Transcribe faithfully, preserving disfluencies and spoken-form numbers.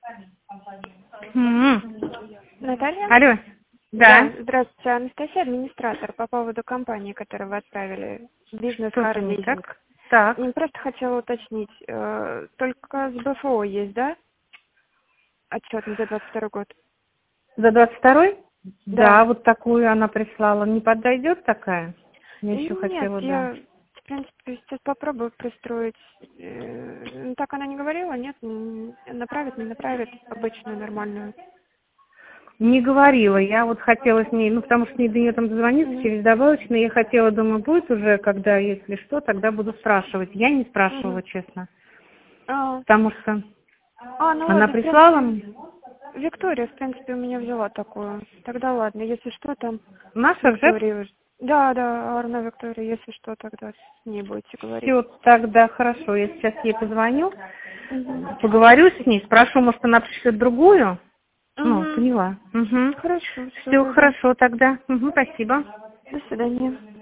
М. Наталья? Алло. Да. Да, здравствуйте, Анастасия, администратор по поводу компании, которую вы отправили, Что-то не бизнес-кар-лизинг. так. Так. Я просто хотела уточнить, э, только с БФО есть, да? Отчет за двадцать второй год. За двадцать второй? Да. Да, вот такую она прислала. Не подойдет такая? Я еще Нет, хотела, да. я, в принципе, сейчас попробую пристроить. Э, ну, так она не говорила, нет? М, Направит, не направит обычную, нормальную. Не говорила. Я вот хотела с ней, ну, потому что мне до нее там дозвониться Мгм. через добавочный. Я хотела, думаю, будет уже, когда, если что, тогда буду спрашивать. Я не спрашивала, Мгм. честно. А, Потому что а, ну она ладно, в прислала принципе, мне. Виктория, в принципе, у меня взяла такую. Тогда ладно, если что, там с Наша ЖЭК. Викторией уже. Да, да, Арна Виктория, если что, тогда с ней будете говорить. Все, тогда хорошо. Я сейчас ей позвоню, Угу. поговорю с ней, спрошу, может, она пришлет другую. Ну, Угу. поняла. Угу. Хорошо, все Все тогда. хорошо тогда. Угу, спасибо. До свидания.